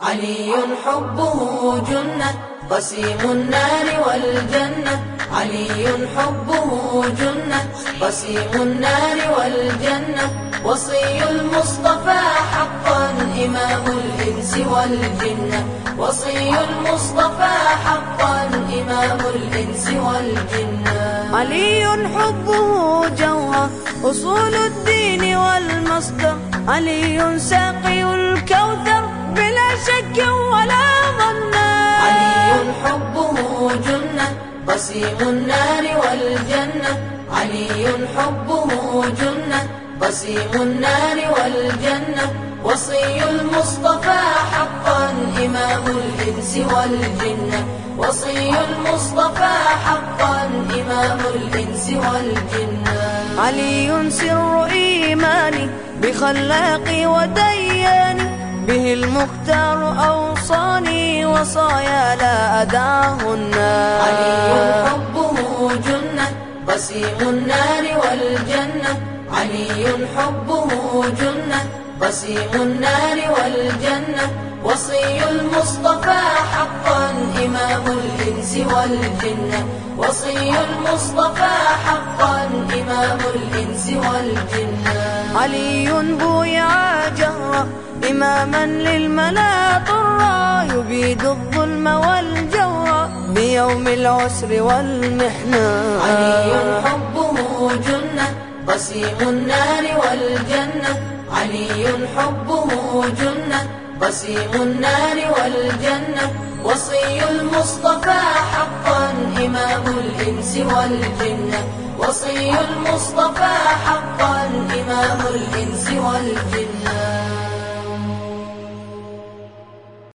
علي حبه جنة قسيم النار والجنة. علي حبه جنة قسيم النار والجنة. وصي المصطفى حقا إمام الإنس والجنة. وصي المصطفى حقا إمام الإنس والجنة. علي حبه جوهر أصول الدين والمصدر. علي ساقي الكوثر بلا شك ولا ظن. علي حبه جنة قسيم النار والجنة. علي حبه جنة قسيم النار والجنة. وصي المصطفى حقا إمام الإنس والجنة. وصي المصطفى حقا إمام الإنس والجنة. علي سر إيماني بخلاقي ودياني. به المختار أوصاني وصايا لا أدعهن. علي حبه جنة قسيم النار والجنة. علي حبه جنة قسيم النار والجنة. وصي المصطفى حقا إمام الإنس والجنة. وصي المصطفى حقا إمام الإنس والجنة. علي بويع جهرا إماما للملا طرا. يبيد الظلم والجور بيوم العسر والمحنة. علي حبه جنة قسيم النار والجنة. علي حبه جنة قسيم النار والجنة. وصي المصطفى حقا إمام الإنس والجنة. وصي المصطفى حقا إمام الإنس والجنة.